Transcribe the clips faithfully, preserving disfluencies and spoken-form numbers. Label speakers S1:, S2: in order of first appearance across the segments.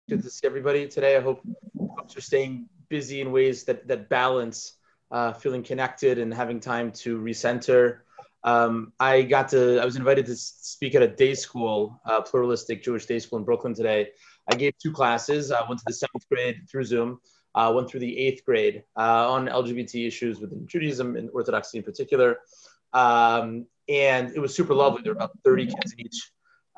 S1: Good to see everybody today. I hope folks are staying busy in ways that that balance, uh, feeling connected and having time to recenter. Um, I got to, I was invited to speak at a day school, uh, pluralistic Jewish day school in Brooklyn today. I gave two classes. I went to the seventh grade through Zoom, uh, went through the eighth grade uh, on L G B T issues within Judaism and Orthodoxy in particular. Um, and it was super lovely. There were about thirty kids in each,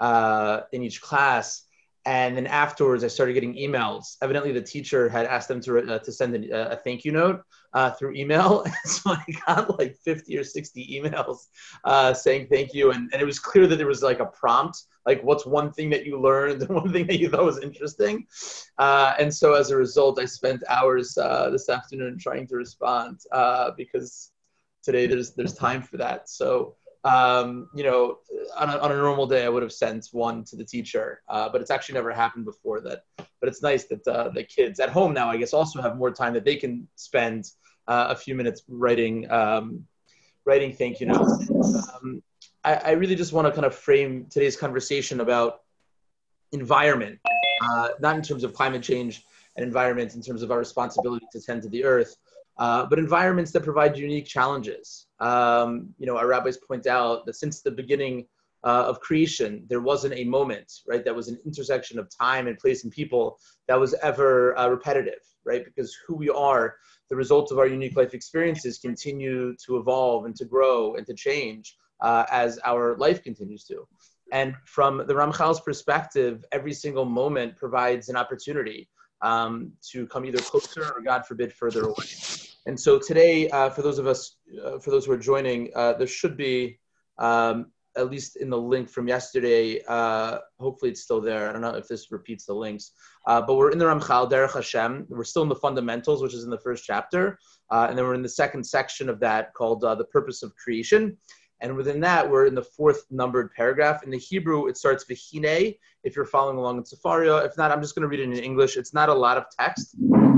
S1: uh, in each class. And then afterwards, I started getting emails. Evidently, the teacher had asked them to, uh, to send a, a thank you note uh, through email. And so I got like fifty or sixty emails uh, saying thank you. And, and it was clear that there was like a prompt, like what's one thing that you learned and one thing that you thought was interesting. Uh, and so as a result, I spent hours uh, this afternoon trying to respond uh, because today there's there's time for that. So Um, you know, on a, on a normal day, I would have sent one to the teacher, uh, but it's actually never happened before that. But it's nice that uh, the kids at home now, I guess, also have more time that they can spend uh, a few minutes writing, um, writing thank you notes. Um, I, I really just want to kind of frame today's conversation about environment, uh, not in terms of climate change and environment, in terms of our responsibility to tend to the earth, uh, but environments that provide unique challenges. Um, you know, our rabbis point out that since the beginning uh, of creation, there wasn't a moment, right, that was an intersection of time and place and people that was ever uh, repetitive, right? Because who we are, the result of our unique life experiences continue to evolve and to grow and to change uh, as our life continues to. And from the Ramchal's perspective, every single moment provides an opportunity um, to come either closer or, God forbid, further away. And so today, uh, for those of us, uh, for those who are joining, uh, there should be, um, at least in the link from yesterday, uh, hopefully it's still there. I don't know if this repeats the links, uh, but we're in the Ramchal, Derech Hashem. We're still in the fundamentals, which is in the first chapter. Uh, and then we're in the second section of that called uh, the purpose of creation. And within that, we're in the fourth numbered paragraph. In the Hebrew, it starts V'hinei, if you're following along in Sefaria. If not, I'm just going to read it in English. It's not a lot of text,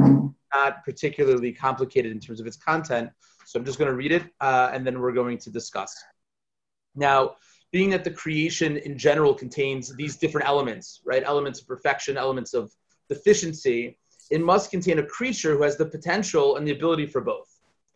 S1: not particularly complicated in terms of its content. So I'm just going to read it, uh, and then we're going to discuss. Now, being that the creation in general contains these different elements, right? Elements of perfection, elements of deficiency, it must contain a creature who has the potential and the ability for both.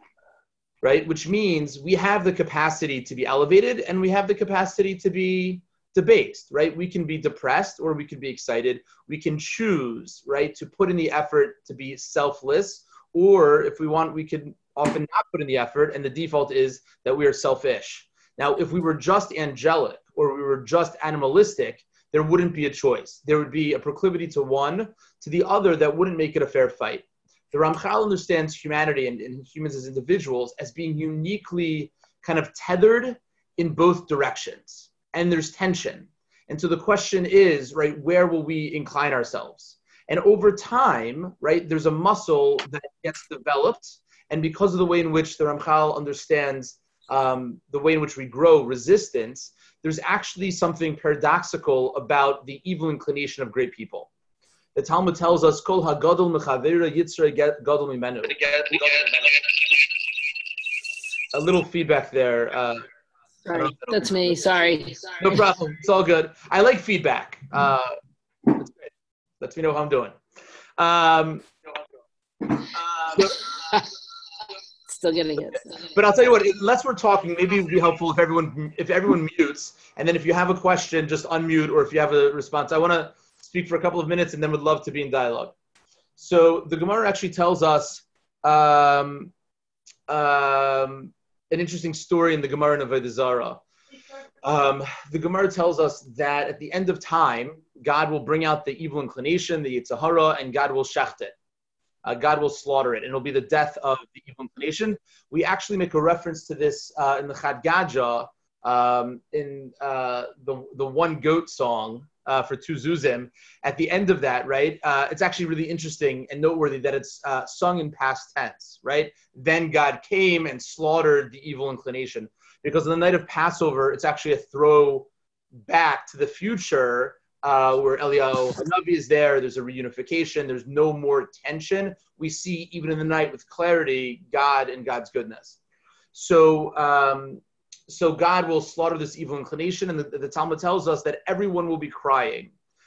S1: Right? Which means we have the capacity to be elevated and we have the capacity to be debased, right? We can be depressed or we can be excited. We can choose, right, to put in the effort to be selfless, or if we want, we can often not put in the effort, and the default is that we are selfish. Now, if we were just angelic or we were just animalistic, there wouldn't be a choice. There would be a proclivity to one, to the other that wouldn't make it a fair fight. The Ramchal understands humanity and, and humans as individuals as being uniquely kind of tethered in both directions. And there's tension. And so the question is, right, where will we incline ourselves? And over time, right, there's a muscle that gets developed. And because of the way in which the Ramchal understands um, the way in which we grow resistance, there's actually something paradoxical about the evil inclination of great people. The Talmud tells us, "Kol hagadol mechavera yitzra gadol mimenu." A little feedback there. Uh,
S2: Sorry, that's me. Sorry.
S1: No problem. It's all good. I like feedback. Uh, that's great. Lets me know how I'm doing. Um,
S2: um, Still getting it.
S1: But I'll tell you what. Unless we're talking, maybe it would be helpful if everyone if everyone mutes, and then if you have a question, just unmute, or if you have a response. I want to speak for a couple of minutes and then would love to be in dialogue. So the Gemara actually tells us um, um, an interesting story in the Gemara in Avodah Zarah. Um, the Gemara tells us that at the end of time, God will bring out the evil inclination, the Yetzer Hara, and God will shecht it. Uh, God will slaughter it, and it'll be the death of the evil inclination. We actually make a reference to this uh, in the Chad Gadya, um, in uh, the, the One Goat song, Uh, for two zuzim. At the end of that, right, uh, it's actually really interesting and noteworthy that it's uh, sung in past tense, right? Then God came and slaughtered the evil inclination. Because on the night of Passover, it's actually a throw back to the future uh, where Eliyahu Hanavi is there, there's a reunification, there's no more tension. We see, even in the night with clarity, God and God's goodness. So, um, So God will slaughter this evil inclination, and the, the Talmud tells us that everyone will be crying.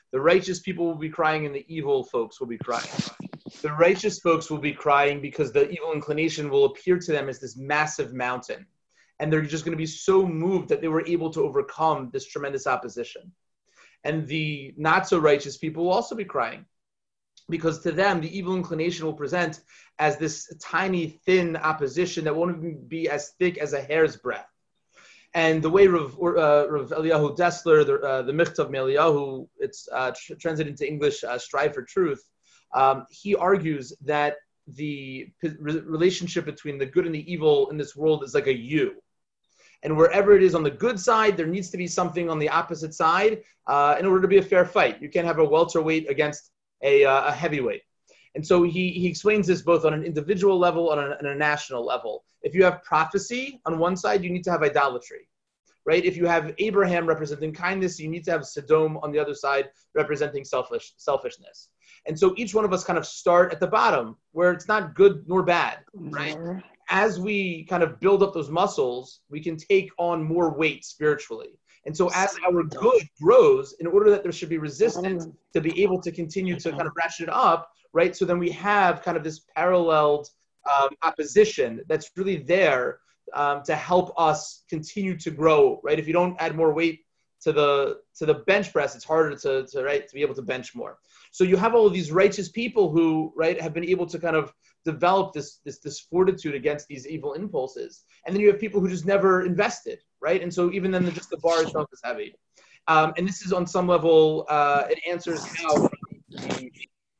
S1: The righteous people will be crying and the evil folks will be crying. The righteous folks will be crying because the evil inclination will appear to them as this massive mountain. And they're just going to be so moved that they were able to overcome this tremendous opposition. And the not so righteous people will also be crying, because to them, the evil inclination will present as this tiny, thin opposition that won't even be as thick as a hair's breadth. And the way Rav, uh, Rav Eliyahu Dessler, the, uh, the Michtav Eliyahu, it's uh, tr- translated into English, uh, Strive for Truth, um, he argues that the p- relationship between the good and the evil in this world is like a U. And wherever it is on the good side, there needs to be something on the opposite side uh, in order to be a fair fight. You can't have a welterweight against a, uh, a heavyweight. And so he, he explains this both on an individual level and on a, on a national level. If you have prophecy on one side, you need to have idolatry, right? If you have Abraham representing kindness, you need to have Sodom on the other side representing selfish selfishness. And so each one of us kind of start at the bottom where it's not good nor bad, right? As we kind of build up those muscles, we can take on more weight spiritually. And so as our good grows, in order that there should be resistance to be able to continue to kind of ratchet it up, right? So then we have kind of this paralleled um, opposition that's really there um, to help us continue to grow, right? If you don't add more weight to the to the bench press, it's harder to, to right to be able to bench more. So you have all of these righteous people who, right, have been able to kind of develop this, this, this fortitude against these evil impulses. And then you have people who just never invested, right? And so even then, the, just the bar itself is heavy. Um, and this is on some level, uh, it answers how the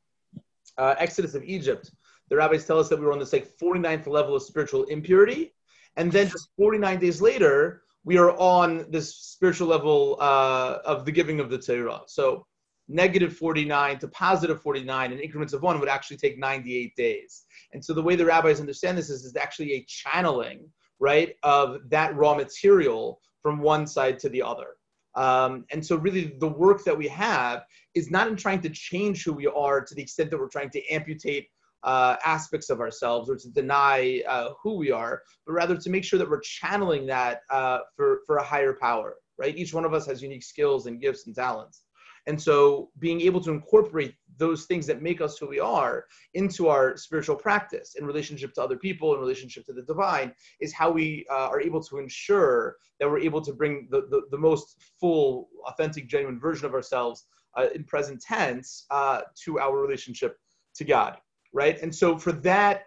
S1: uh, Exodus of Egypt, the rabbis tell us that we were on this like forty-ninth level of spiritual impurity. And then just forty-nine days later, we are on this spiritual level uh, of the giving of the Torah. So negative forty-nine to positive forty-nine in increments of one would actually take ninety-eight days. And so the way the rabbis understand this is, is actually a channeling, right, of that raw material from one side to the other. Um, and so really the work that we have is not in trying to change who we are to the extent that we're trying to amputate uh, aspects of ourselves or to deny uh, who we are, but rather to make sure that we're channeling that uh, for, for a higher power, right? Each one of us has unique skills and gifts and talents. And so being able to incorporate those things that make us who we are into our spiritual practice in relationship to other people, in relationship to the divine, is how we uh, are able to ensure that we're able to bring the, the, the most full, authentic, genuine version of ourselves uh, in present tense uh, to our relationship to God, right? And so for that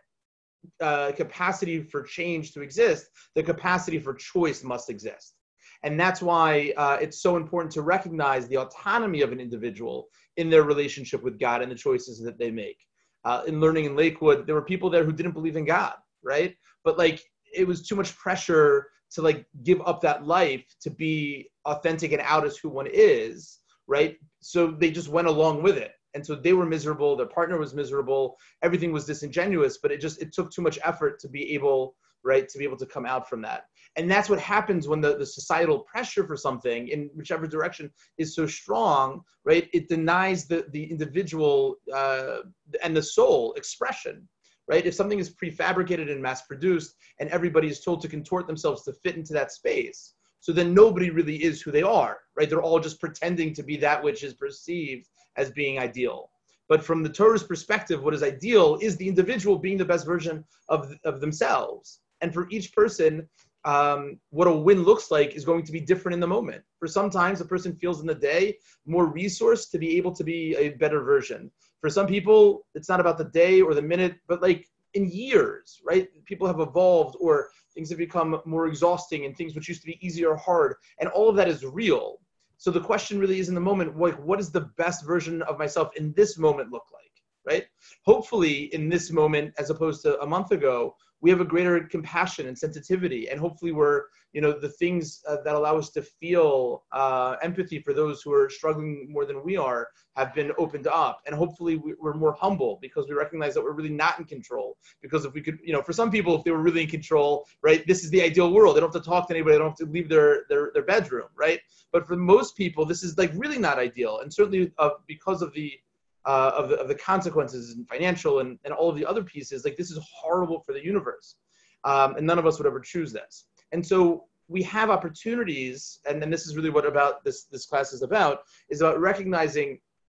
S1: uh, capacity for change to exist, the capacity for choice must exist. And that's why uh, it's so important to recognize the autonomy of an individual in their relationship with God and the choices that they make. Uh, in learning in Lakewood, there were people there who didn't believe in God, right? But like, it was too much pressure to like give up that life to be authentic and out as who one is, right? So they just went along with it. And so they were miserable, their partner was miserable, everything was disingenuous, but it just, it took too much effort to be able, right, to be able to come out from that. And that's what happens when the, the societal pressure for something in whichever direction is so strong, right? It denies the, the individual uh, and the soul expression, right? If something is prefabricated and mass produced and everybody is told to contort themselves to fit into that space, so then nobody really is who they are, right? They're all just pretending to be that which is perceived as being ideal. But from the Torah's perspective, what is ideal is the individual being the best version of, of themselves. And for each person, um, what a win looks like is going to be different in the moment. For sometimes a person feels in the day more resource to be able to be a better version. For some people, it's not about the day or the minute, but like in years, right? People have evolved or things have become more exhausting and things which used to be easy or hard. And all of that is real. So the question really is in the moment, like, what is the best version of myself in this moment look like, right? Hopefully in this moment, as opposed to a month ago, we have a greater compassion and sensitivity. And hopefully we're, you know, the things uh, that allow us to feel uh, empathy for those who are struggling more than we are have been opened up. And hopefully we, we're more humble because we recognize that we're really not in control. Because if we could, you know, for some people, if they were really in control, right, this is the ideal world. They don't have to talk to anybody. They don't have to leave their, their, their bedroom, right? But for most people, this is like really not ideal. And certainly uh, because of the Uh, of the of the consequences and financial and, and all of the other pieces, like this is horrible for the universe. Um, and none of us would ever choose this. And so we have opportunities, and then this is really what about this, this class is about, is about recognizing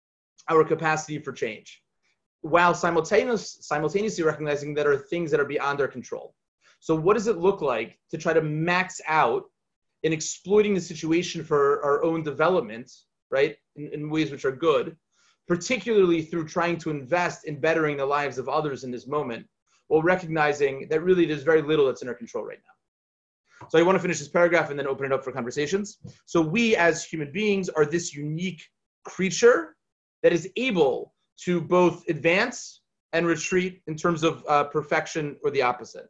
S1: our capacity for change, while simultaneous, simultaneously recognizing that there are things that are beyond our control. So what does it look like to try to max out in exploiting the situation for our own development, right, in, in ways which are good, particularly through trying to invest in bettering the lives of others in this moment, while recognizing that really there's very little that's in our control right now. So I want to finish this paragraph and then open it up for conversations. So we as human beings are this unique creature that is able to both advance and retreat in terms of uh, perfection or the opposite.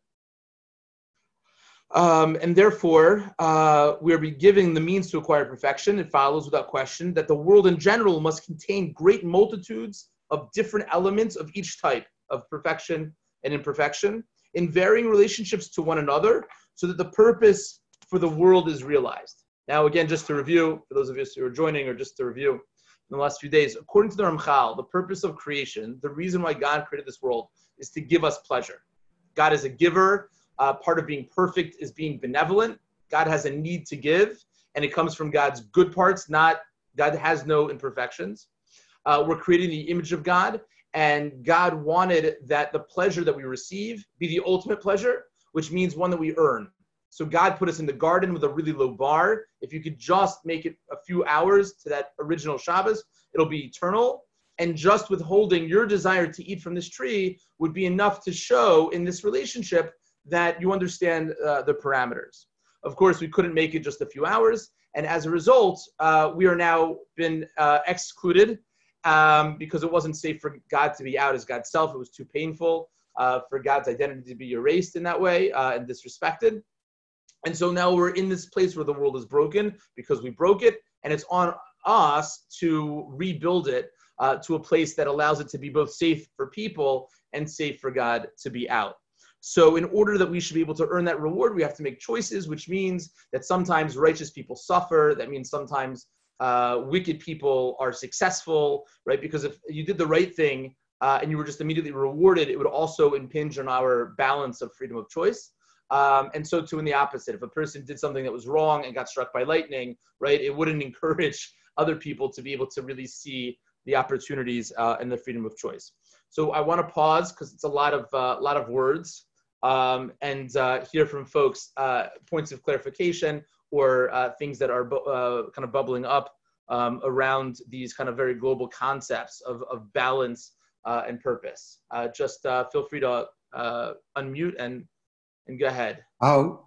S1: Um, and therefore, uh, we are given the means to acquire perfection. It follows without question that the world in general must contain great multitudes of different elements of each type of perfection and imperfection in varying relationships to one another, so that the purpose for the world is realized. Now, again, just to review, for those of us who are joining, or just to review in the last few days, according to the Ramchal, the purpose of creation, the reason why God created this world, is to give us pleasure. God is a giver. Uh, part of being perfect is being benevolent. God has a need to give, and it comes from God's good parts, not, God has no imperfections. Uh, we're creating the image of God, and God wanted that the pleasure that we receive be the ultimate pleasure, which means one that we earn. So God put us in the garden with a really low bar. If you could just make it a few hours to that original Shabbos, it'll be eternal. And just withholding your desire to eat from this tree would be enough to show in this relationship that you understand uh, the parameters. Of course, we couldn't make it just a few hours. And as a result, uh, we are now been uh, excluded um, because it wasn't safe for God to be out as God's self. It was too painful uh, for God's identity to be erased in that way uh, and disrespected. And so now we're in this place where the world is broken because we broke it. And it's on us to rebuild it uh, to a place that allows it to be both safe for people and safe for God to be out. So in order that we should be able to earn that reward, we have to make choices, which means that sometimes righteous people suffer. That means sometimes uh, wicked people are successful, right? Because if you did the right thing uh, and you were just immediately rewarded, it would also impinge on our balance of freedom of choice. Um, and so too in the opposite. If a person did something that was wrong and got struck by lightning, right, it wouldn't encourage other people to be able to really see the opportunities uh, and the freedom of choice. So I want to pause because it's a lot of uh, lot of words. Um, and uh, hear from folks uh, points of clarification or uh, things that are bu- uh, kind of bubbling up um, around these kind of very global concepts of, of balance uh, and purpose. Uh, just uh, feel free to uh, unmute and and go ahead.
S3: How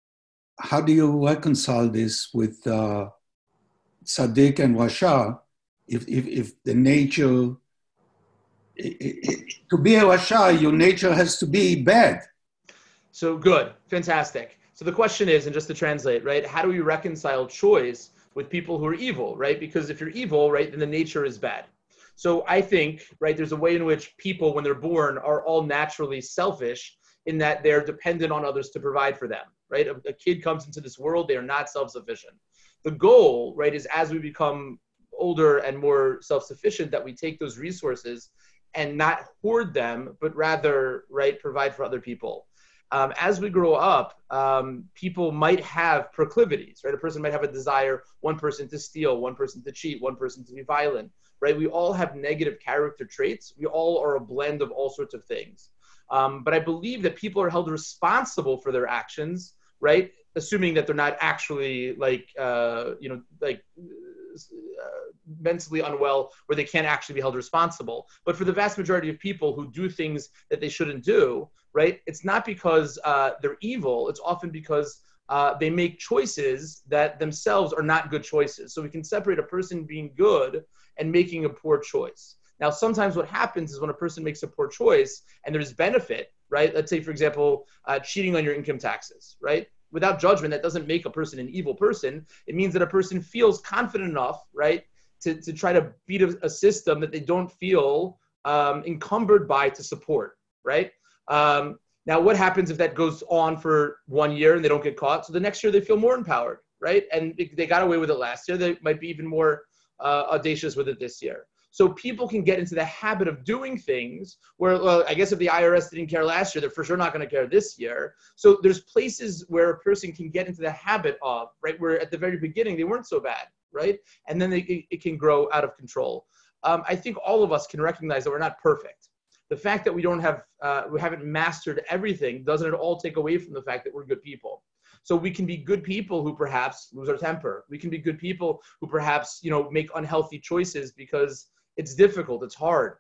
S3: how do you reconcile this with uh, Tzaddik and Rasha? If if if the nature it, it, to be a Rasha, your nature has to be bad.
S1: So good, fantastic. So the question is, and just to translate, right, how do we reconcile choice with people who are evil, right? Because if you're evil, right, then the nature is bad. So I think, right, there's a way in which people, when they're born, are all naturally selfish in that they're dependent on others to provide for them, right? A, a kid comes into this world, they are not self-sufficient. The goal, right, is as we become older and more self-sufficient, that we take those resources and not hoard them, but rather, right, provide for other people. Um, as we grow up, um, people might have proclivities, right? A person might have a desire, one person to steal, one person to cheat, one person to be violent, right? We all have negative character traits. We all are a blend of all sorts of things. Um, but I believe that people are held responsible for their actions, right? Assuming that they're not actually like, uh, you know, like uh, mentally unwell where they can't actually be held responsible. But for the vast majority of people who do things that they shouldn't do, right? It's not because uh, they're evil. It's often because uh, they make choices that themselves are not good choices. So we can separate a person being good and making a poor choice. Now, sometimes what happens is when a person makes a poor choice and there's benefit, right? Let's say, for example, uh, cheating on your income taxes, right? Without judgment, that doesn't make a person an evil person. It means that a person feels confident enough, right, to, to try to beat a, a system that they don't feel um, encumbered by to support, right? Um, now, what happens if that goes on for one year and they don't get caught? So the next year they feel more empowered, right? And they got away with it last year. They might be even more uh, audacious with it this year. So people can get into the habit of doing things where, well, I guess if the I R S didn't care last year, they're for sure not going to care this year. So there's places where a person can get into the habit of, right, where at the very beginning they weren't so bad, right? And then they, it, it can grow out of control. um, I think all of us can recognize that we're not perfect. The fact that we don't have, uh, we haven't mastered everything doesn't at all take away from the fact that we're good people. So we can be good people who perhaps lose our temper. We can be good people who perhaps, you know, make unhealthy choices because it's difficult, it's hard.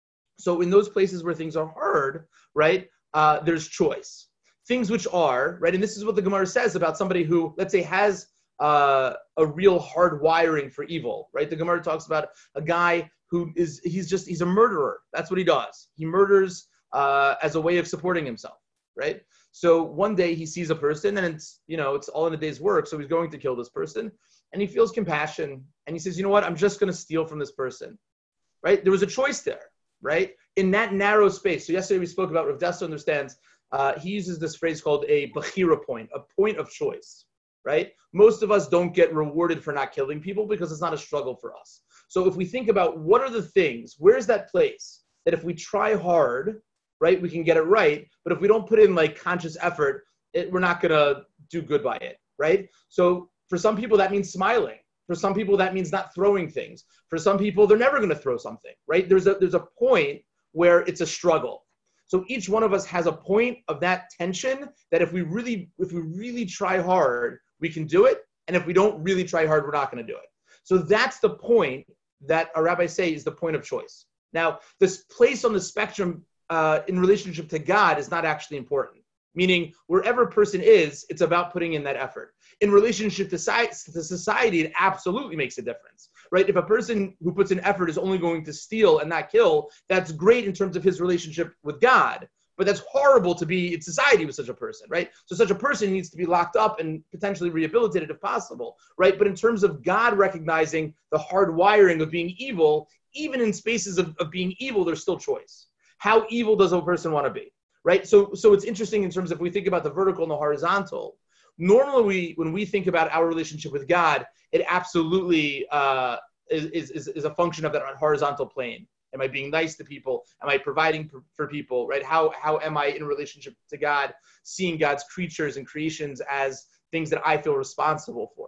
S1: So in those places where things are hard, right, uh, there's choice. Things which are, right, and this is what the Gemara says about somebody who, let's say, has uh, a real hard wiring for evil, right? The Gemara talks about a guy who is, he's just, he's a murderer. That's what he does. He murders uh, as a way of supporting himself, right? So one day he sees a person and it's, you know, it's all in a day's work. So he's going to kill this person and he feels compassion and he says, you know what, I'm just going to steal from this person, right? There was a choice there, right? In that narrow space. So yesterday we spoke about, Rav Dessa understands, uh, he uses this phrase called a bechira point, a point of choice, right? Most of us don't get rewarded for not killing people because it's not a struggle for us. So if we think about what are the things, where's that place that if we try hard, right, we can get it right, but if we don't put in like conscious effort, it, we're not gonna do good by it, right? So for some people that means smiling. For some people that means not throwing things. For some people they're never gonna throw something, right? There's a there's a point where it's a struggle. So each one of us has a point of that tension that if we really if we really try hard, we can do it, and if we don't really try hard, we're not gonna do it. So that's the point that our rabbis say is the point of choice. Now, this place on the spectrum uh, in relationship to God is not actually important. Meaning, wherever a person is, it's about putting in that effort. In relationship to society, it absolutely makes a difference, right? If a person who puts in effort is only going to steal and not kill, that's great in terms of his relationship with God. But that's horrible to be in society with such a person, right? So such a person needs to be locked up and potentially rehabilitated if possible, right? But in terms of God recognizing the hard wiring of being evil, even in spaces of, of being evil, there's still choice. How evil does a person want to be, right? So, so it's interesting in terms of if we think about the vertical and the horizontal. Normally, we, when we think about our relationship with God, it absolutely uh, is, is, is a function of that horizontal plane. Am I being nice to people? Am I providing for, for people, right? How, how am I in relationship to God, seeing God's creatures and creations as things that I feel responsible for?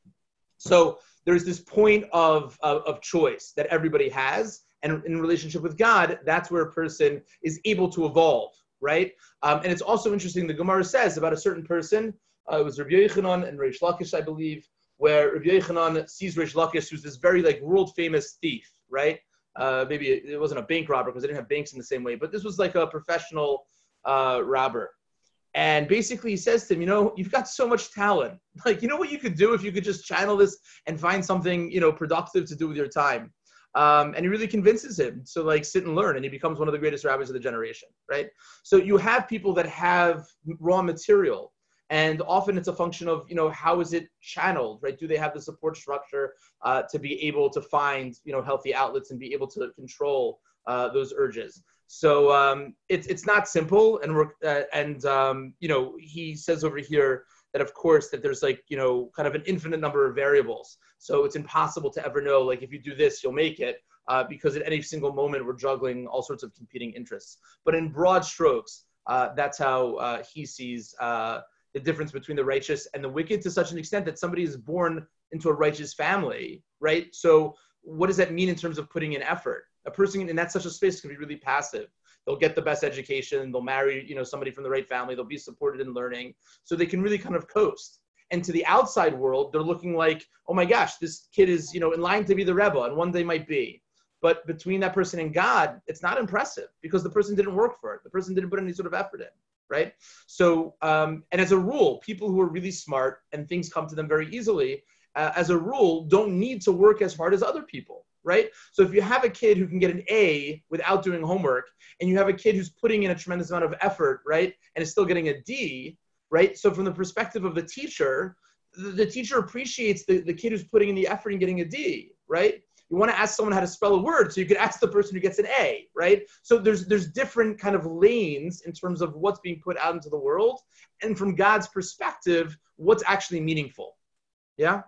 S1: So there's this point of, of, of choice that everybody has. And in relationship with God, that's where a person is able to evolve, right? Um, and it's also interesting, the Gemara says about a certain person, uh, it was Rabbi Yochanan and Reish Lakish, I believe, where Rabbi Yochanan sees Reish Lakish, who's this very like world famous thief, right? Uh, maybe it, it wasn't a bank robber because they didn't have banks in the same way, but this was like a professional uh, robber. And basically he says to him, you know, you've got so much talent. Like, you know what you could do if you could just channel this and find something, you know, productive to do with your time. Um, and he really convinces him to like sit and learn, and he becomes one of the greatest rabbis of the generation, right? So you have people that have raw material, and often it's a function of, you know, how is it channeled, right? Do they have the support structure uh, to be able to find, you know, healthy outlets and be able to control uh, those urges? So um, it's it's not simple, and we're uh, and um, you know, he says over here that of course that there's like, you know, kind of an infinite number of variables. So it's impossible to ever know, like, if you do this, you'll make it, uh, because at any single moment we're juggling all sorts of competing interests. But in broad strokes, uh, that's how uh, he sees uh, the difference between the righteous and the wicked, to such an extent that somebody is born into a righteous family, right? So what does that mean in terms of putting in effort? A person in that such a space can be really passive. They'll get the best education. They'll marry, you know, somebody from the right family. They'll be supported in learning. So they can really kind of coast. And to the outside world, they're looking like, oh my gosh, this kid is, you know, in line to be the Rebbe, and one day might be. But between that person and God, it's not impressive because the person didn't work for it. The person didn't put any sort of effort in, right? So, um, and as a rule, people who are really smart and things come to them very easily, uh, as a rule, don't need to work as hard as other people. Right? So if you have a kid who can get an A without doing homework, and you have a kid who's putting in a tremendous amount of effort, right, and is still getting a D, right? So from the perspective of the teacher, the, the teacher appreciates the, the kid who's putting in the effort and getting a D, right? You want to ask someone how to spell a word, so you could ask the person who gets an A, right? So there's there's different kind of lanes in terms of what's being put out into the world, and from God's perspective, what's actually meaningful. Yeah?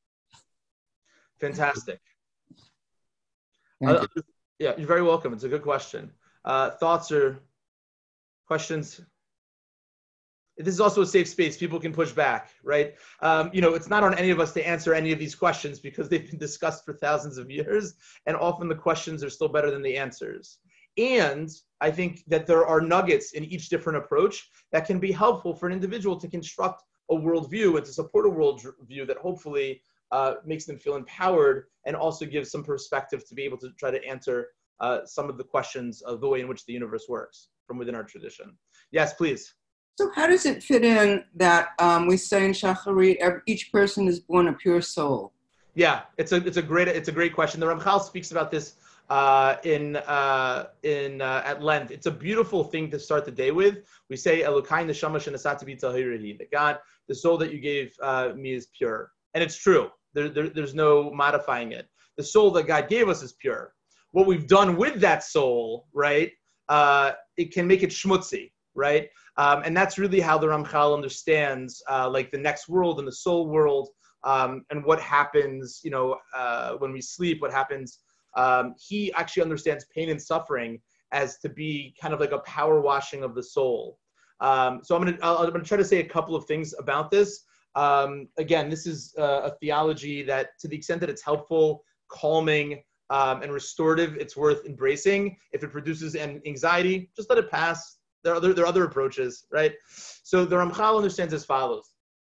S1: Fantastic. Uh, yeah, you're very welcome. It's a good question. Uh, thoughts or questions? this is also a safe space. People can push back, right? Um, you know, it's not on any of us to answer any of these questions because they've been discussed for thousands of years, and often the questions are still better than the answers. And I think that there are nuggets in each different approach that can be helpful for an individual to construct a worldview and to support a worldview that hopefully uh, makes them feel empowered and also gives some perspective to be able to try to answer uh, some of the questions of the way in which the universe works from within our tradition. Yes, please.
S4: So how does it fit in that um, we say in Shacharit, every, each person is born a pure soul?
S1: Yeah, it's a it's a great it's a great question. The Ramchal speaks about this uh, in uh, in uh, at length. It's a beautiful thing to start the day with. We say Elokai neshama shenasati bi tahirihi, that God, the soul that you gave uh, me is pure, and it's true. There, there there's no modifying it. The soul that God gave us is pure. What we've done with that soul, right? Uh, it can make it schmutzy, right? Um, and that's really how the Ramchal understands uh, like the next world and the soul world, um, and what happens, you know, uh, when we sleep, what happens. Um, he actually understands pain and suffering as to be kind of like a power washing of the soul. Um, so I'm going to I'm going to try to say a couple of things about this. Um, again, this is uh, a theology that, to the extent that it's helpful, calming, um, and restorative, it's worth embracing. If it produces an anxiety, just let it pass. There are other, there are other approaches, right? So the Ramchal understands as follows,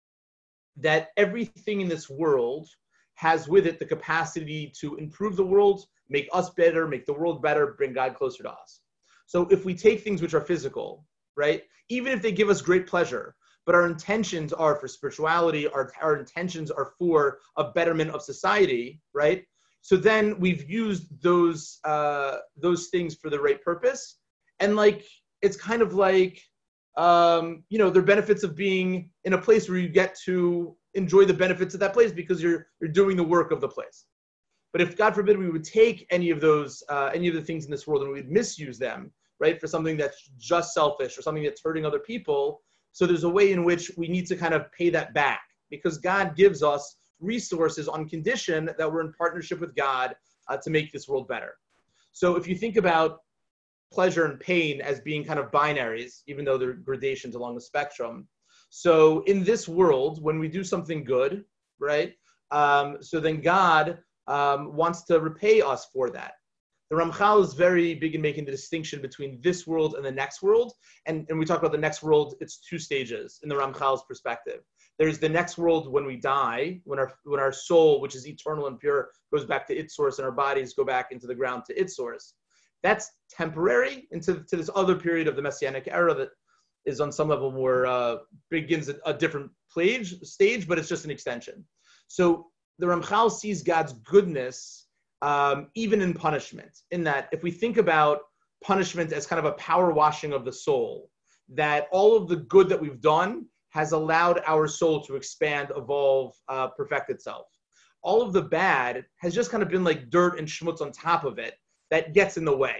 S1: that everything in this world has with it the capacity to improve the world, make us better, make the world better, bring God closer to us. So if we take things which are physical, right, even if they give us great pleasure, but our intentions are for spirituality, our, our intentions are for a betterment of society, right? So then we've used those uh, those things for the right purpose. And like, it's kind of like, um, you know, there are benefits of being in a place where you get to enjoy the benefits of that place because you're you're doing the work of the place. But if, God forbid, we would take any of those, uh, any of the things in this world and we would misuse them, right, for something that's just selfish or something that's hurting other people, so there's a way in which we need to kind of pay that back, because God gives us resources on condition that we're in partnership with God uh, to make this world better. So if you think about pleasure and pain as being kind of binaries, even though they're gradations along the spectrum. So in this world, when we do something good, right, um, so then God um, wants to repay us for that. The Ramchal is very big in making the distinction between this world and the next world. And, and we talk about the next world, it's two stages in the Ramchal's perspective. There's the next world when we die, when our when our soul, which is eternal and pure, goes back to its source and our bodies go back into the ground to its source. That's temporary into to this other period of the Messianic era that is on some level more, uh, begins a, a different stage, stage, but it's just an extension. So the Ramchal sees God's goodness um, even in punishment, in that if we think about punishment as kind of a power washing of the soul, that all of the good that we've done has allowed our soul to expand, evolve, uh, perfect itself. All of the bad has just kind of been like dirt and schmutz on top of it that gets in the way.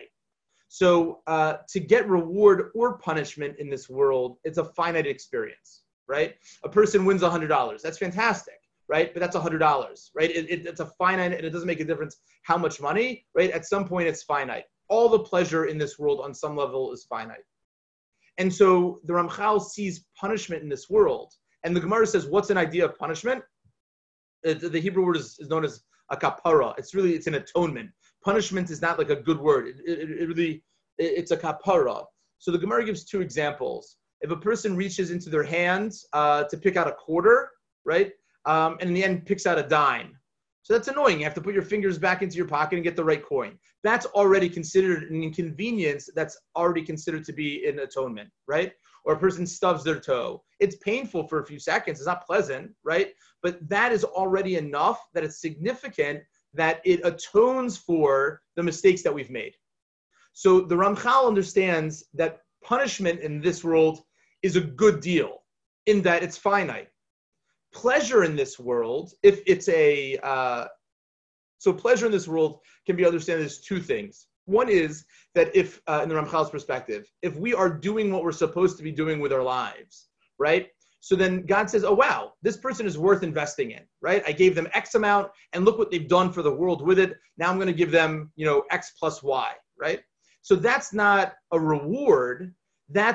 S1: So uh, to get reward or punishment in this world, it's a finite experience, right? A person wins one hundred dollars. That's fantastic, right? But that's one hundred dollars, right? It, it, it's a finite, and it doesn't make a difference how much money, right? At some point, it's finite. All the pleasure in this world on some level is finite. And so the Ramchal sees punishment in this world. And the Gemara says, what's an idea of punishment? Uh, the Hebrew word is, is known as a kapara. It's really, it's an atonement. Punishment is not like a good word. It, it, it really, it, it's a kapara. So the Gemara gives two examples. If a person reaches into their hands uh, to pick out a quarter, right? Um, and in the end picks out a dime. So that's annoying. You have to put your fingers back into your pocket and get the right coin. That's already considered an inconvenience. That's already considered to be an atonement, right? Or a person stubs their toe. It's painful for a few seconds. It's not pleasant, right? But that is already enough that it's significant that it atones for the mistakes that we've made. So the Ramchal understands that punishment in this world is a good deal in that it's finite. Pleasure in this world, if it's a, uh, so pleasure in this world can be understood as two things. One is that if, uh, in the Ramchal's perspective, if we are doing what we're supposed to be doing with our lives, right? So then God says, oh, wow, this person is worth investing in, right? I gave them X amount and look what they've done for the world with it. Now I'm going to give them, you know, X plus Y, right? So that's not a reward. That's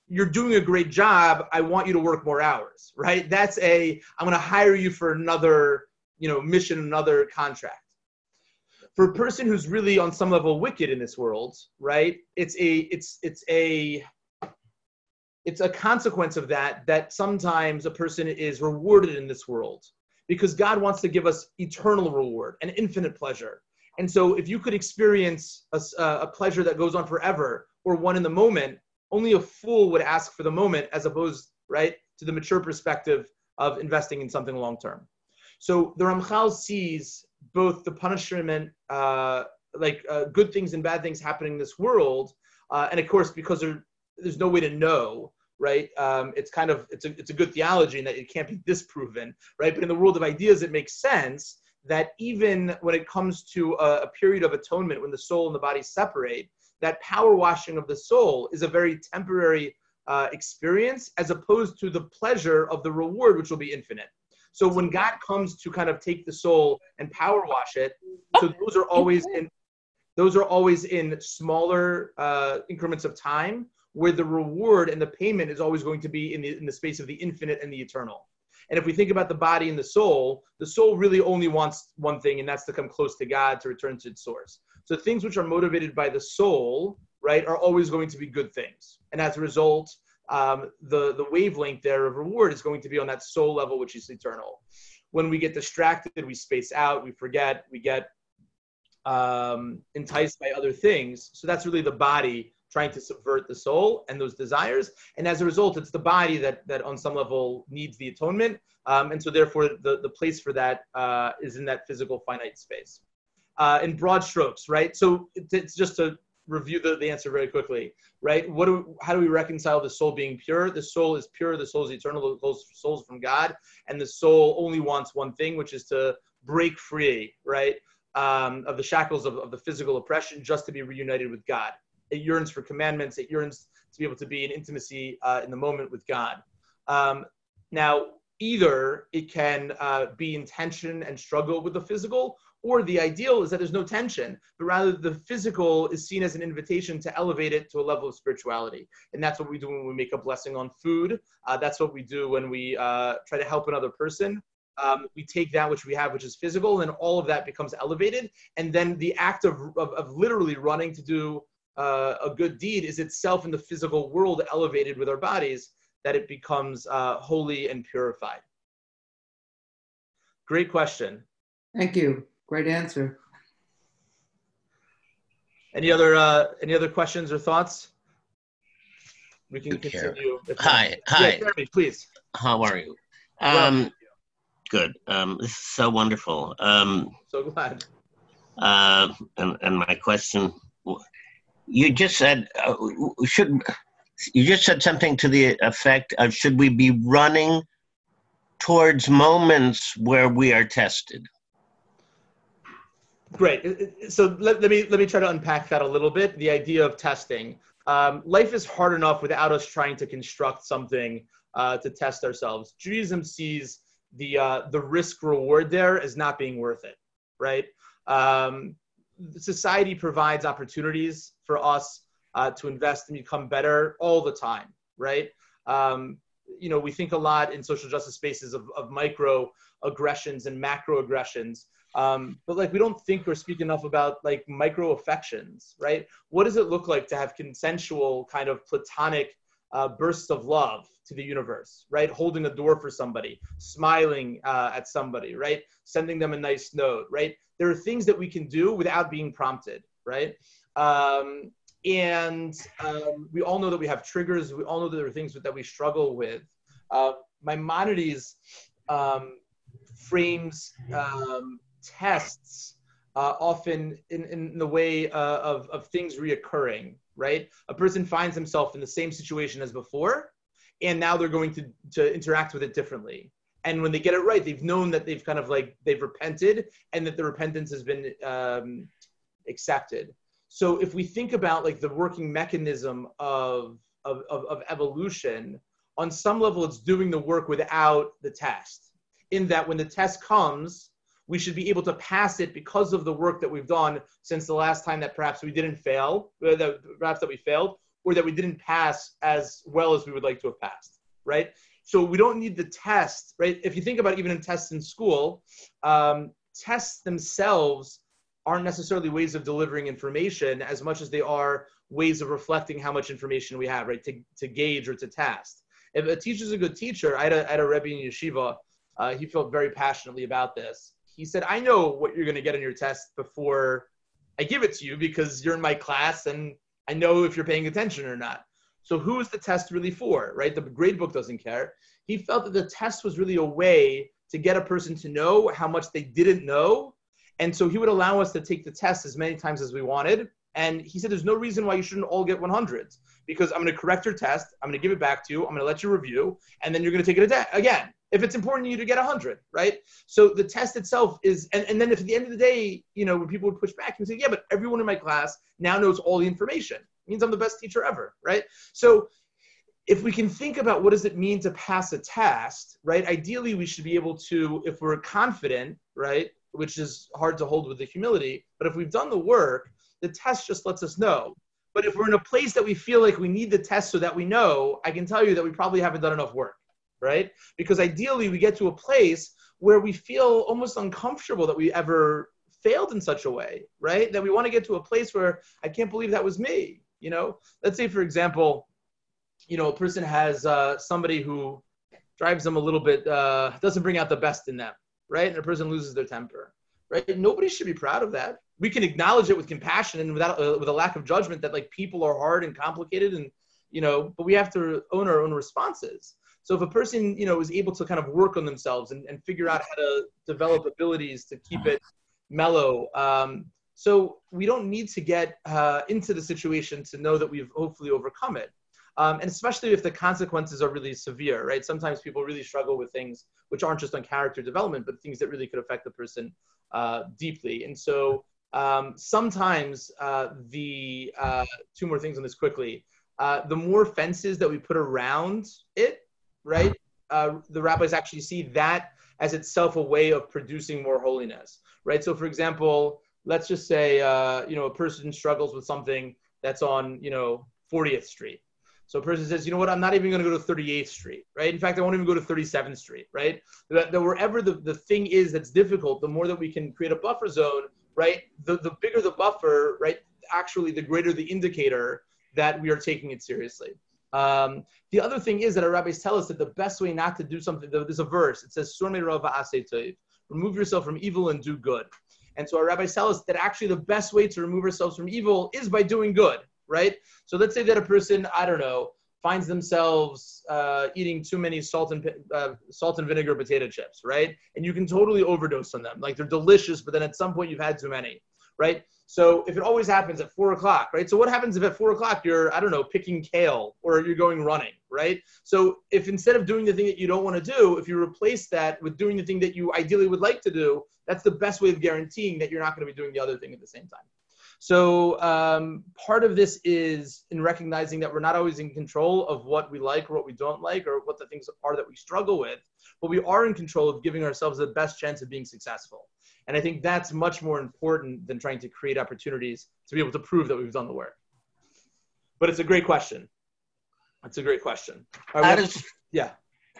S1: you're doing a great job. I want you to work more hours, right? That's a, I'm going to hire you for another, you know, mission, another contract. For a person who's really on some level wicked in this world, right? It's a, it's, it's a, it's a consequence of that, that sometimes a person is rewarded in this world because God wants to give us eternal reward and infinite pleasure. And so if you could experience a, a pleasure that goes on forever or one in the moment, only a fool would ask for the moment as opposed, right, to the mature perspective of investing in something long-term. So the Ramchal sees both the punishment, uh, like uh, good things and bad things happening in this world. Uh, and of course, because there, there's no way to know, right? Um, it's kind of, it's a, it's a good theology in that it can't be disproven, right? But in the world of ideas, it makes sense that even when it comes to a, a period of atonement, when the soul and the body separate, that power washing of the soul is a very temporary uh, experience as opposed to the pleasure of the reward, which will be infinite. So when God comes to kind of take the soul and power wash it, so those are always in, those are always in smaller uh, increments of time, where the reward and the payment is always going to be in the in the space of the infinite and the eternal. And if we think about the body and the soul, the soul really only wants one thing, and that's to come close to God, to return to its source. So things which are motivated by the soul, right, are always going to be good things. And as a result, um, the, the wavelength there of reward is going to be on that soul level, which is eternal. When we get distracted, we space out, we forget, we get um, enticed by other things. So that's really the body trying to subvert the soul and those desires. And as a result, it's the body that, that on some level needs the atonement. Um, and so therefore, the, the place for that uh, is in that physical finite space. Uh, in broad strokes, right? So it's just to review the, the answer very quickly, right? What do we, how do we reconcile the soul being pure? The soul is pure, the soul is eternal, the soul is from God, and the soul only wants one thing, which is to break free, right, um, of the shackles of, of the physical oppression, just to be reunited with God. It yearns for commandments, it yearns to be able to be in intimacy uh, in the moment with God. Um, now, either it can uh, be in tension and struggle with the physical, or the ideal is that there's no tension, but rather the physical is seen as an invitation to elevate it to a level of spirituality. And that's what we do when we make a blessing on food. Uh, that's what we do when we uh, try to help another person. Um, we take that which we have, which is physical, and all of that becomes elevated. And then the act of, of, of literally running to do uh, a good deed is itself in the physical world elevated with our bodies, that it becomes uh, holy and purified. Great question.
S4: Thank you. Great answer.
S1: Any other uh, any other questions or thoughts? We can continue.
S5: Hi, hi.
S1: Yeah, Jeremy, please.
S5: How are you?
S1: Well,
S5: Um, good. Um, this is so wonderful. Um,
S1: so glad.
S5: uh, and and my question, you just said uh, should you just said something to the effect of should we be running towards moments where we are tested?
S1: Great. So let, let me let me try to unpack that a little bit. The idea of testing. Um, life is hard enough without us trying to construct something uh, to test ourselves. Judaism sees the uh, the risk reward there as not being worth it, right? Um, society provides opportunities for us uh, to invest and become better all the time, right? Um, you know, we think a lot in social justice spaces of, of micro aggressions and macro aggressions. Um, but like, we don't think or speak enough about like micro affections, right? What does it look like to have consensual kind of platonic uh, bursts of love to the universe, right? Holding a door for somebody, smiling uh, at somebody, right? Sending them a nice note, right? There are things that we can do without being prompted, right? Um, and um, we all know that we have triggers. We all know that there are things that we struggle with. Uh, Maimonides um, frames um, tests uh, often in, in the way uh, of, of things reoccurring, right? A person finds himself in the same situation as before, and now they're going to, to interact with it differently. And when they get it right, they've known that they've kind of like, they've repented and that the repentance has been um, accepted. So if we think about like the working mechanism of, of, of, of evolution, on some level, it's doing the work without the test, in that when the test comes, we should be able to pass it because of the work that we've done since the last time that perhaps we didn't fail, that perhaps that we failed, or that we didn't pass as well as we would like to have passed, right? So we don't need the test, right? If you think about even in tests in school, um, tests themselves aren't necessarily ways of delivering information as much as they are ways of reflecting how much information we have, right? To, to gauge or to test. If a teacher's a good teacher, I had a, I had a Rebbe in yeshiva, uh, he felt very passionately about this. He said, I know what you're going to get on your test before I give it to you because you're in my class and I know if you're paying attention or not. So who is the test really for, right? The grade book doesn't care. He felt that the test was really a way to get a person to know how much they didn't know. And so he would allow us to take the test as many times as we wanted. And he said, there's no reason why you shouldn't all get one hundreds because I'm going to correct your test. I'm going to give it back to you. I'm going to let you review. And then you're going to take it again if it's important to you to get one hundred, right? So the test itself is, and, and then if at the end of the day, you know, when people would push back and say, yeah, but everyone in my class now knows all the information. It means I'm the best teacher ever, right? So if we can think about what does it mean to pass a test, right? Ideally, we should be able to, if we're confident, right, which is hard to hold with the humility, but if we've done the work, the test just lets us know. But if we're in a place that we feel like we need the test so that we know, I can tell you that we probably haven't done enough work, right? Because ideally, we get to a place where we feel almost uncomfortable that we ever failed in such a way, right? That we want to get to a place where I can't believe that was me, you know? Let's say, for example, you know, a person has uh, somebody who drives them a little bit, uh, doesn't bring out the best in them, right? And a person loses their temper, right? Nobody should be proud of that. We can acknowledge it with compassion and without uh, with a lack of judgment that like people are hard and complicated and, you know, but we have to own our own responses. So if a person, you know, is able to kind of work on themselves and, and figure out how to develop abilities to keep it mellow. Um, so we don't need to get uh, into the situation to know that we've hopefully overcome it. Um, and especially if the consequences are really severe, right? Sometimes people really struggle with things which aren't just on character development, but things that really could affect the person uh, deeply. And so um, sometimes uh, the, uh, two more things on this quickly, uh, the more fences that we put around it, right? Uh, the rabbis actually see that as itself a way of producing more holiness, right? So for example, let's just say, uh, you know, a person struggles with something that's on, you know, fortieth Street. So a person says, you know what, I'm not even going to go to thirty-eighth Street, right? In fact, I won't even go to thirty-seventh Street, right? That, that wherever the, the thing is that's difficult, the more that we can create a buffer zone, right? The, the bigger the buffer, right? Actually, the greater the indicator that we are taking it seriously. Um, the other thing is that our rabbis tell us that the best way not to do something, there's a verse, it says, remove yourself from evil and do good. And so our rabbis tell us that actually the best way to remove ourselves from evil is by doing good. Right? So let's say that a person, I don't know, finds themselves uh, eating too many salt and uh, salt and vinegar potato chips, right? And you can totally overdose on them. Like they're delicious, but then at some point you've had too many, right? So if it always happens at four o'clock, right? So what happens if at four o'clock you're, I don't know, picking kale or you're going running, right? So if instead of doing the thing that you don't want to do, if you replace that with doing the thing that you ideally would like to do, that's the best way of guaranteeing that you're not going to be doing the other thing at the same time. So um, part of this is in recognizing that we're not always in control of what we like or what we don't like or what the things are that we struggle with, but we are in control of giving ourselves the best chance of being successful. And I think that's much more important than trying to create opportunities to be able to prove that we've done the work. But it's a great question. It's a great question. Right,
S5: how
S1: have,
S5: does,
S1: yeah.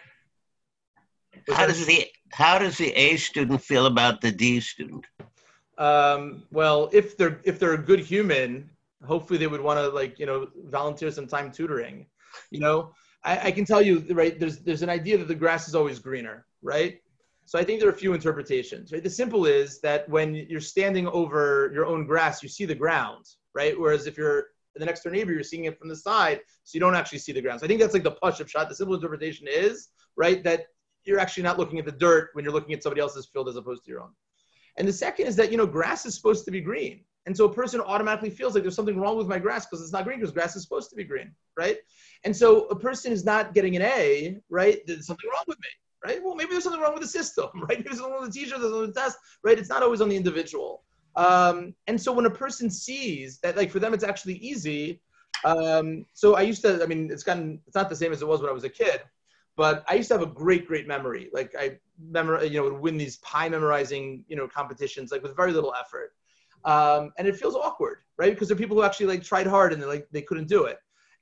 S5: How does the how does the A student feel about the D student?
S1: Um, well, if they're if they're a good human, hopefully they would want to like you know volunteer some time tutoring. You know, I, I can tell you right. There's there's an idea that the grass is always greener, right? So I think there are a few interpretations. Right, the simple is that when you're standing over your own grass, you see the ground, right? Whereas if you're the next door neighbor, you're seeing it from the side, so you don't actually see the ground. So I think that's like the push-up shot. The simple interpretation is right that you're actually not looking at the dirt when you're looking at somebody else's field as opposed to your own. And the second is that, you know, grass is supposed to be green. And so a person automatically feels like there's something wrong with my grass because it's not green because grass is supposed to be green, right? And so a person is not getting an A, right? There's something wrong with me, right? Well, maybe there's something wrong with the system, right? Maybe there's something wrong with the teacher, there's something with the test, right? It's not always on the individual. Um, and so when a person sees that, like for them, it's actually easy. Um, so I used to, I mean, it's gotten, it's not the same as it was when I was a kid. But I used to have a great, great memory. Like I memor, you know, would win these pie memorizing, you know, competitions, like with very little effort. Um, and it feels awkward, right? Because there are people who actually like tried hard and they like they couldn't do it.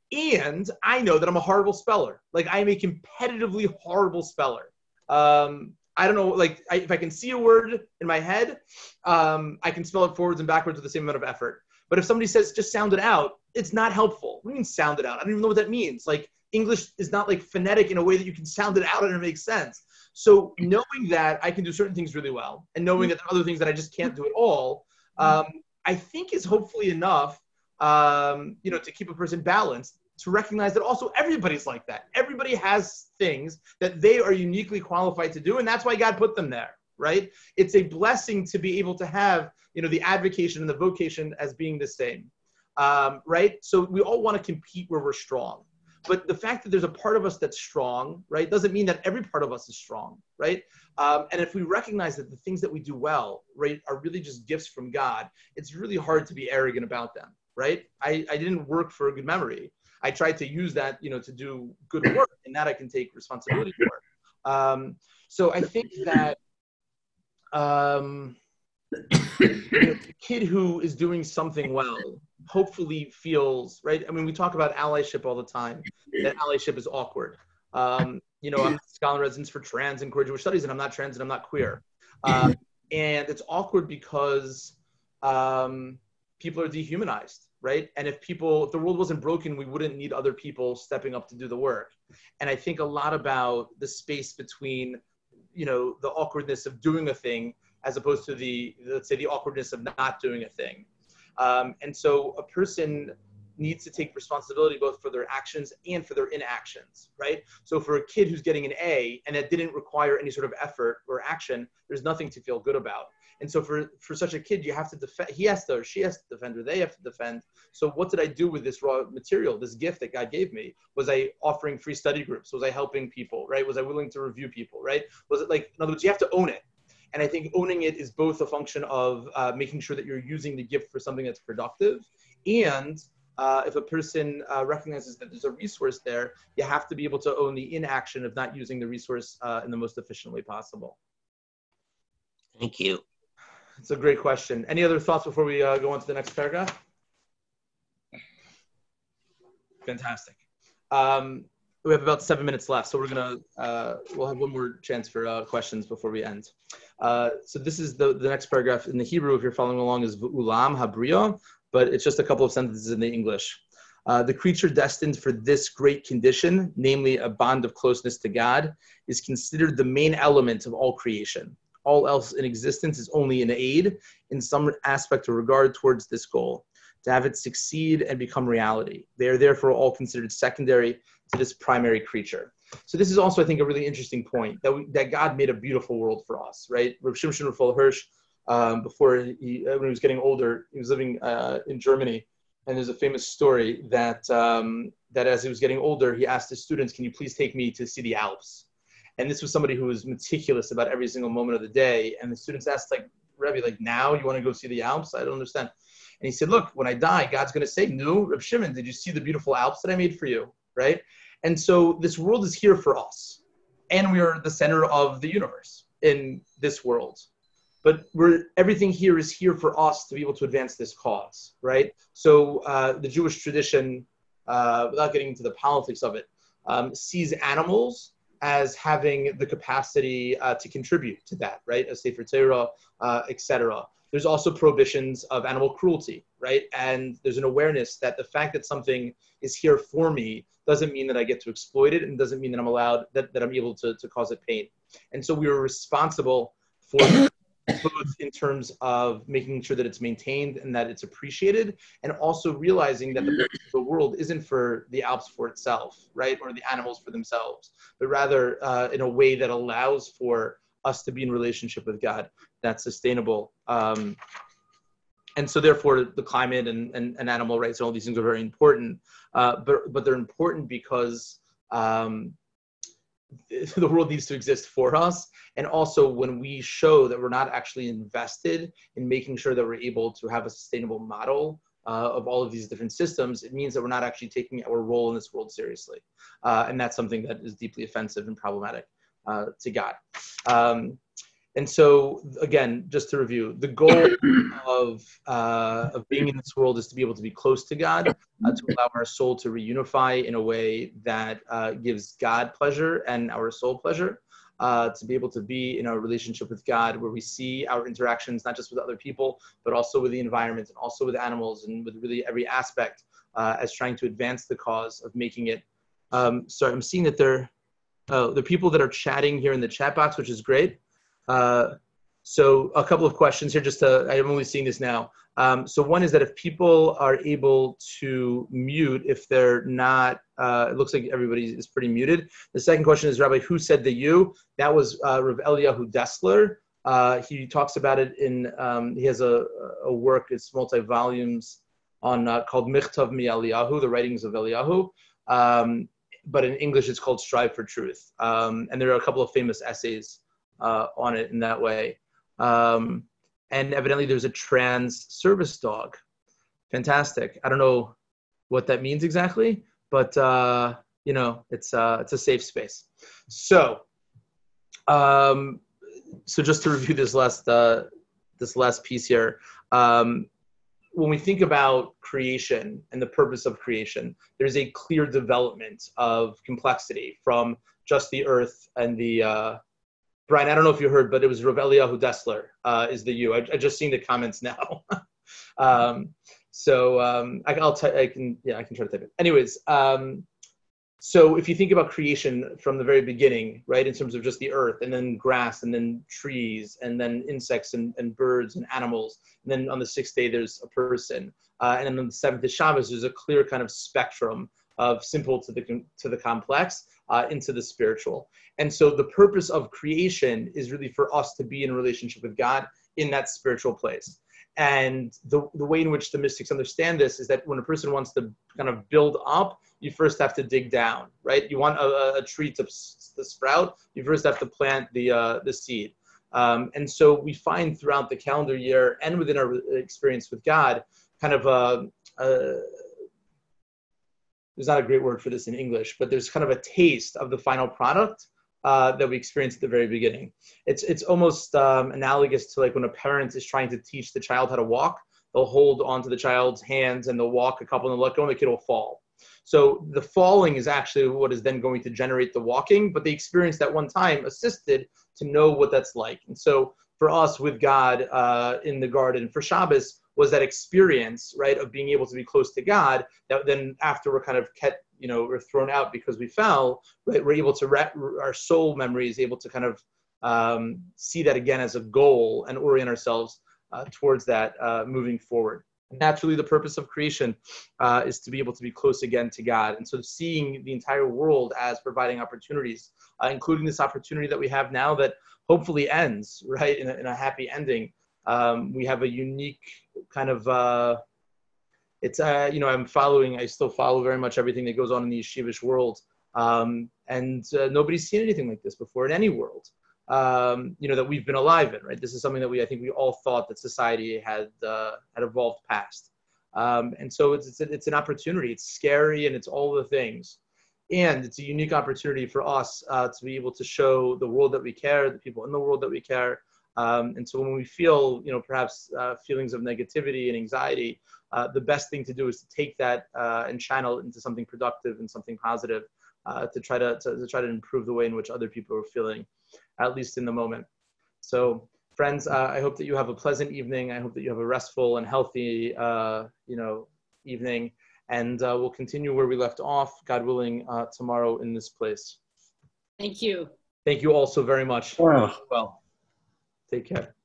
S1: And I know that I'm a horrible speller. Like I am a competitively horrible speller. Um, I don't know, like I, if I can see a word in my head, um, I can spell it forwards and backwards with the same amount of effort. But if somebody says, just sound it out, it's not helpful. What do you mean sound it out? I don't even know what that means. Like English is not like phonetic in a way that you can sound it out and it makes sense. So knowing that I can do certain things really well and knowing that there are other things that I just can't do at all, um, I think is hopefully enough, um, you know, to keep a person balanced, to recognize that also everybody's like that. Everybody has things that they are uniquely qualified to do, and that's why God put them there, right? It's a blessing to be able to have, you know, the advocation and the vocation as being the same, um, right? So we all want to compete where we're strong. But the fact that there's a part of us that's strong, right, doesn't mean that every part of us is strong, right? Um, and if we recognize that the things that we do well, right, are really just gifts from God, it's really hard to be arrogant about them, right? I, I didn't work for a good memory. I tried to use that, you know, to do good work, and that I can take responsibility for. Um, so I think that um, you know, the kid who is doing something well hopefully feels, right? I mean, we talk about allyship all the time, that allyship is awkward. Um, you know, I'm a scholar in residence for trans and queer Jewish studies, and I'm not trans and I'm not queer. Um, and it's awkward because um, people are dehumanized, right? And if people, if the world wasn't broken, we wouldn't need other people stepping up to do the work. And I think a lot about the space between, you know, the awkwardness of doing a thing as opposed to the, let's say, the awkwardness of not doing a thing. Um, and so a person needs to take responsibility both for their actions and for their inactions, right? So for a kid who's getting an A and that didn't require any sort of effort or action, there's nothing to feel good about. And so for, for such a kid, you have to defend, he has to, or she has to defend, or they have to defend. So what did I do with this raw material, this gift that God gave me? Was I offering free study groups? Was I helping people, right? Was I willing to review people, right? Was it like, in other words, you have to own it. And I think owning it is both a function of uh, making sure that you're using the gift for something that's productive. And uh, if a person uh, recognizes that there's a resource there, you have to be able to own the inaction of not using the resource uh, in the most efficient way possible.
S5: Thank you.
S1: It's a great question. Any other thoughts before we uh, go on to the next paragraph? Fantastic. Um, we have about seven minutes left, so we're gonna uh, we'll have one more chance for uh, questions before we end. Uh, so this is the the next paragraph in the Hebrew. If you're following along, is V'ulam Habriya, but it's just a couple of sentences in the English. Uh, the creature destined for this great condition, namely a bond of closeness to God, is considered the main element of all creation. All else in existence is only an aid in some aspect or regard towards this goal, to have it succeed and become reality. They are therefore all considered secondary to this primary creature. So this is also, I think, a really interesting point, that we, that God made a beautiful world for us, right? Rav Shimshon Raphael Hirsch, um, before he, when he was getting older, he was living uh, in Germany, and there's a famous story that um, that as he was getting older, he asked his students, "Can you please take me to see the Alps?" And this was somebody who was meticulous about every single moment of the day. And the students asked, like, Rebbe, like, now you want to go see the Alps? I don't understand. And he said, look, when I die, God's going to say, no, Reb Shimon, did you see the beautiful Alps that I made for you, right? And so this world is here for us. And we are the center of the universe in this world. But we're, everything here is here for us to be able to advance this cause, right? So uh, the Jewish tradition, uh, without getting into the politics of it, um, sees animals as having the capacity uh, to contribute to that, right? As Sefer Torah, uh, et cetera. There's also prohibitions of animal cruelty, right? And there's an awareness that the fact that something is here for me doesn't mean that I get to exploit it, and doesn't mean that I'm allowed, that, that I'm able to, to cause it pain. And so we are responsible for both in terms of making sure that it's maintained and that it's appreciated, and also realizing that the, the world isn't for the Alps for itself, right? Or the animals for themselves, but rather uh, in a way that allows for us to be in relationship with God that's sustainable. Um, and so therefore the climate and, and, and animal rights and all these things are very important, uh, but, but they're important because um, the world needs to exist for us. And also when we show that we're not actually invested in making sure that we're able to have a sustainable model uh, of all of these different systems, it means that we're not actually taking our role in this world seriously. Uh, and that's something that is deeply offensive and problematic uh, to God. Um, and so, again, just to review, the goal of, uh, of being in this world is to be able to be close to God, uh, to allow our soul to reunify in a way that uh, gives God pleasure and our soul pleasure, uh, to be able to be in a relationship with God where we see our interactions, not just with other people, but also with the environment and also with animals and with really every aspect uh, as trying to advance the cause of making it. Um, sorry, I'm seeing that there, uh, the people that are chatting here in the chat box, which is great. Uh, so a couple of questions here, just to, I'm only seeing this now. Um, so one is that if people are able to mute, if they're not, uh, it looks like everybody is pretty muted. The second question is, Rabbi, who said the you? That was uh, Rav Eliyahu Dessler. Uh, he talks about it in, um, he has a, a work, it's multi-volumes on uh, called Michtav Mi Eliyahu, the writings of Eliyahu. Um, but in English, it's called Strive for Truth. Um, and there are a couple of famous essays Uh, on it in that way. Um, and evidently there's a trans service dog. Fantastic. I don't know what that means exactly, but uh, you know, it's uh, it's a safe space. So, um, so just to review this last uh, this last piece here, um, when we think about creation and the purpose of creation, there's a clear development of complexity from just the earth and the uh, Brian, I don't know if you heard, but it was Rav Eliyahu Dessler uh, is the you. I, I just seen the comments now. um, so um, I, I'll t- I can, yeah, I can try to type it. Anyways, um, so if you think about creation from the very beginning, right, in terms of just the earth and then grass and then trees and then insects and, and birds and animals, and then on the sixth day there's a person, uh, and then on the seventh day Shabbos there's a clear kind of spectrum of simple to the to the complex uh, into the spiritual. And so the purpose of creation is really for us to be in a relationship with God in that spiritual place. And the, the way in which the mystics understand this is that when a person wants to kind of build up, you first have to dig down, right? You want a, a tree to, to sprout, you first have to plant the, uh, the seed. Um, and so we find throughout the calendar year and within our experience with God, kind of a, a there's not a great word for this in English, but there's kind of a taste of the final product uh, that we experience at the very beginning. It's it's almost um, analogous to like when a parent is trying to teach the child how to walk. They'll hold onto the child's hands and they'll walk a couple and they'll let go and the kid will fall. So the falling is actually what is then going to generate the walking, but the experience that one time assisted to know what that's like. And so for us with God uh, in the garden for Shabbos, was that experience, right, of being able to be close to God, that then after we're kind of kept, you know, we're thrown out because we fell, right, we're able to, re- our soul memory is able to kind of um, see that again as a goal and orient ourselves uh, towards that uh, moving forward. And that's really the purpose of creation, uh, is to be able to be close again to God. And so seeing the entire world as providing opportunities, uh, including this opportunity that we have now that hopefully ends, right, in a, in a happy ending. Um, we have a unique kind of, uh, it's, uh, you know, I'm following, I still follow very much everything that goes on in the yeshivish world. Um, and uh, nobody's seen anything like this before in any world, um, you know, that we've been alive in, right? This is something that we, I think we all thought that society had, uh, had evolved past. Um, and so it's, it's, it's an opportunity. It's scary and it's all the things. And it's a unique opportunity for us uh, to be able to show the world that we care, the people in the world that we care. Um, and so when we feel, you know, perhaps uh, feelings of negativity and anxiety, uh, the best thing to do is to take that uh, and channel it into something productive and something positive uh, to try to, to, to try to improve the way in which other people are feeling, at least in the moment. So friends, uh, I hope that you have a pleasant evening. I hope that you have a restful and healthy, uh, you know, evening. And uh, we'll continue where we left off, God willing, uh, tomorrow in this place.
S2: Thank you.
S1: Thank you all so very much.
S3: Wow.
S1: Well. Take care.